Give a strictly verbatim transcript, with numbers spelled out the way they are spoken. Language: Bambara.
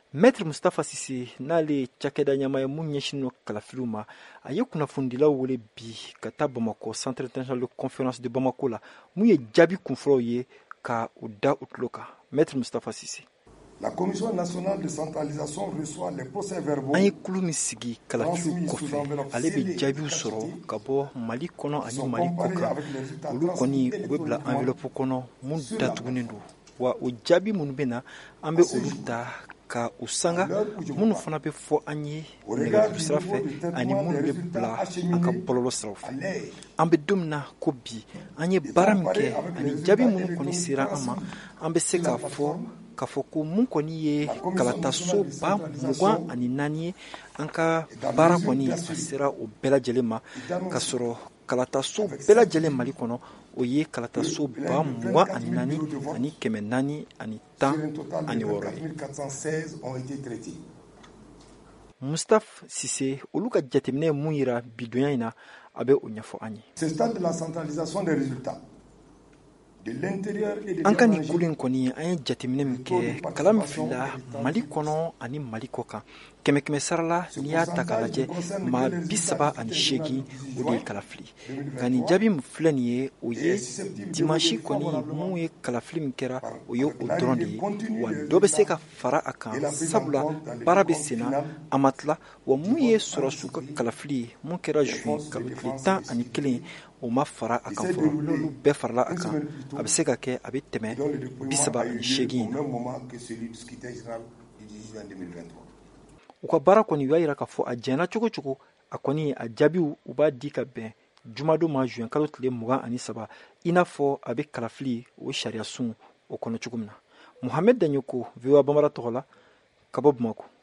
Maître Mustafa Sise n'ale cakɛda ɲama ye mun ɲɛsin no kalafiliw ma a ye kunnafonidilaw wele bi ka taa Bamako Centre international de conférence de Bamako la mun ye jaabi kunfɔlɔw ye ka u da u tulo kan. Maître Mustafa Sise. La Commission nationale de centralisation reçoit les procès-verbaux. An ye kulu min sigi kalafiliw kɔfɛ ale bɛ jaabiw sɔrɔ ka bɔ Mali kɔnɔ ani Mali kɔ kan. Olu kɔni u bɛ bila enveloppe kɔnɔ mun datugunen don wa o jaabi minnu bɛ na an bɛ olu ta ka u sanga minnu fana bɛ fɔ an ye nɛgɛjuru sira fɛ ani minnu bɛ bila an ka bɔlɔlɔ siraw fɛ. An bɛ don min na ko bi an ye baara min kɛ ani jaabi minnu kɔni sera an ma an bɛ se k'a fɔ k'a fɔ ko mun kɔni ye kalataso ba mugan ani naani ye an ka baara kɔni a sera o bɛɛ lajɛlen ma ka sɔrɔ kalataso bɛɛ lajɛlen Mali kɔnɔ o ye kalataso ba mugan ani naani ani kɛmɛ naani ani tan ani wɔɔrɔ ye. Mustafa Sise olu ka jateminɛ ye mun yira bidonya in na a bɛ o ɲɛfɔ an ye. Ce stade de la centralisation des résultats. An ka nin kulu in kɔni an ye jateminɛ min kɛ kalan min filila Mali kɔnɔ ani Mali kɔ kan kɛmɛ kɛmɛ sara la n'i y'a ta k'a lajɛ maa bi saba ani seegin o de ye kalafili nka nin jaabi min filɛ nin ye o ye dimanche kɔni mun ye kalafili min kɛra o ye o dɔrɔn de ye wa dɔ bɛ se ka fara a kan sabula baara bɛ sen na a ma tila wa mun ye sɔrɔsiw ka kalafili ye mun kɛra juin kalo tile tan ani kelen o ma fara a kan fɔlɔ n'olu bɛɛ farala a kan a bɛ se ka kɛ a bɛ tɛmɛ bi saba ani seegin na. U ka baara kɔni u y'a yira k'a fɔ a jɛnna cogo cogo a kɔni a jaabiw u b'a di ka bɛn jumadon ma juin kalo tile mugan ani saba i n'a fɔ a bɛ kalafili o sariya sun o kɔnɔ cogo min na. Mohamed Danyoko V O A Bambara tɔgɔ la ka bɔ Bamako.